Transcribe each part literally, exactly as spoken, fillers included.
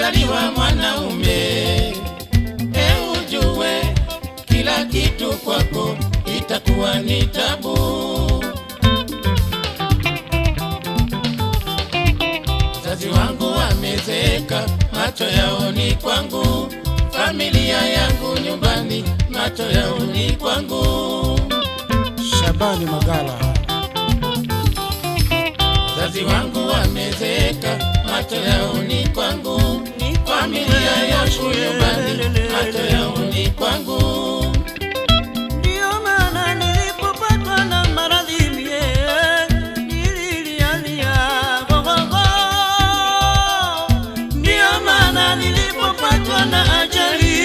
Ukizaliwa mwanaume, e ujue kila kitu kwako itakuwa ni tabu. Wazazi wangu wamezeka, macho yao ni kwangu. Familia yangu nyumbani, macho yao ni kwangu. Shabani Magala. Wazazi wangu wamezeka, macho yao ni kwangu. Familia yangu nyumbani, macho yao ni kwangu. Ndio maana nilipopatwa na maradhi mie nililialia gogogo. Ndio maana nilipopatwa na ajali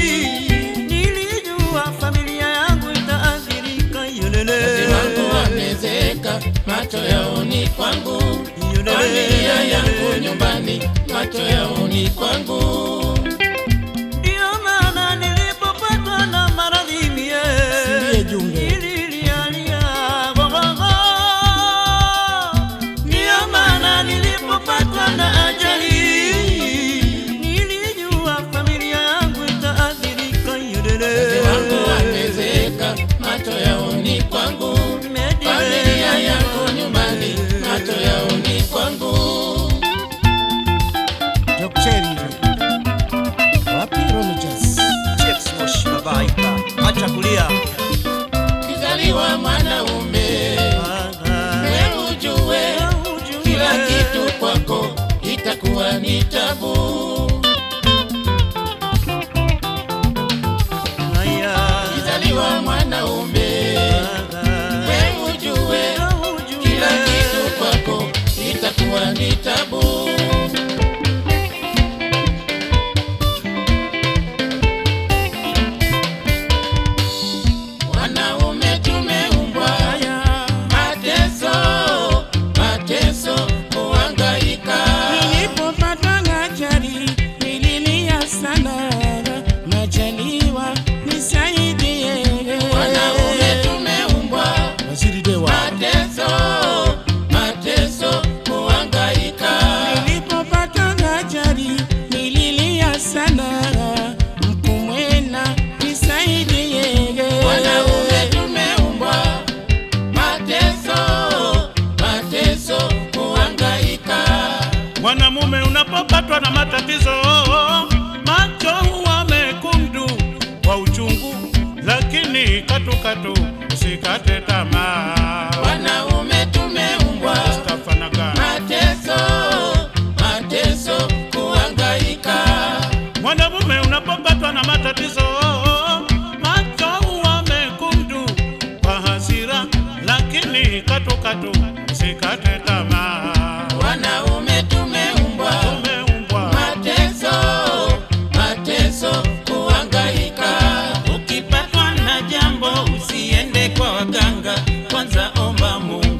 nilijua familia yangu itaathirika. Yelele. Wazazi wangu wamezeka, macho yao ni kwangu. Familia yangu nyumbani, macho yao ni kwangu. Ndio maana nilipopatwa na maradhi mie nililialia gogogo. Ndio maana nilipopatwa na ajali nilijua familia yangu itaathirika. Yelele. Wazazi wangu wamezeka, macho yao ni kwangu. Familia yangu nyumbani, macho yao ni kwangu. Dokcheri. Wapi Romijas? Chips moshi babaika. Acha kulia. Ukizaliwa mwanaume, e ujue kila kitu kwako itakuwa ni tabu. Ukizaliwa mwanaume, e ujue kila kitu kwako itakuwa ni tabu. Wanaume tumeumbwa mateso, mateso kuhangaika. Nilipopatwa na ajali nililia sana, Majaliwa nisaidie. Wanaume tumeumbwa Waziri Dewa. mateso, mateso kuhangaika. Nilipopatwa na ajali nililia sana, Mkumwena nisaidie. Wanaume tumeumbwa mateso, mateso kuhangaika. Mwanamume unapopatwa na matatizo, macho huwa mekundu kwa uchungu, lakini katu katu usikate tamaa. Wanaume tumeumbwa Stafanaga. mateso, mateso kuhangaika. Mwanamume unapopatwa na matatizo, macho huwa mekundu kwa hasira, lakini katu katu usikate tamaa. Wanaume tumeumbwa Umeumbwa mateso, mateso kuhangaika. Ukipatwa na jambo usiende kwa waganga, kwanza omba Mungu.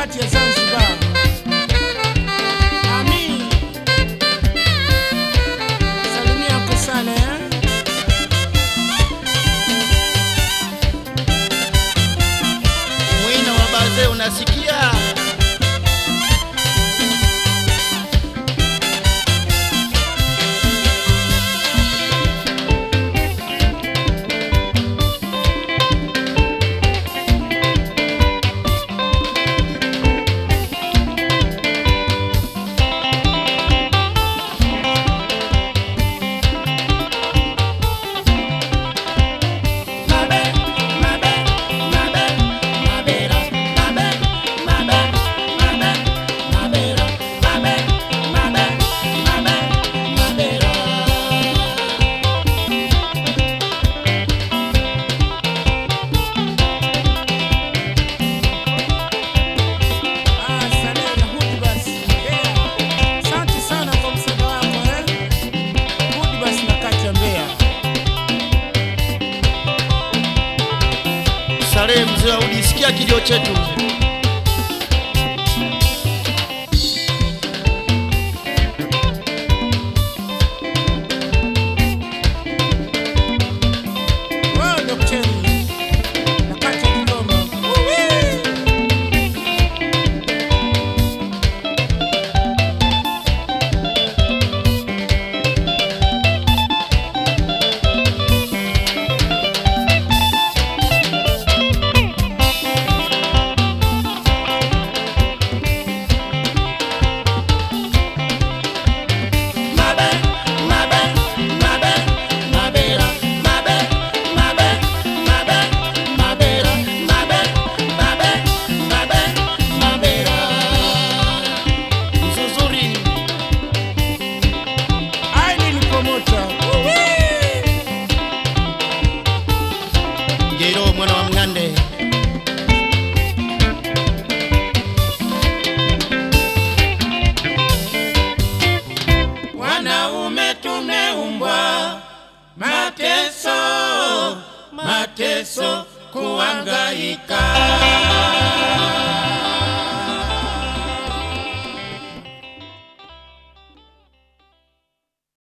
kati ya Zanzibar. Ami salimia kusane eh? Mwina wa baze unasikia? Saleh mzee wa Udi, sikia kilio chetu.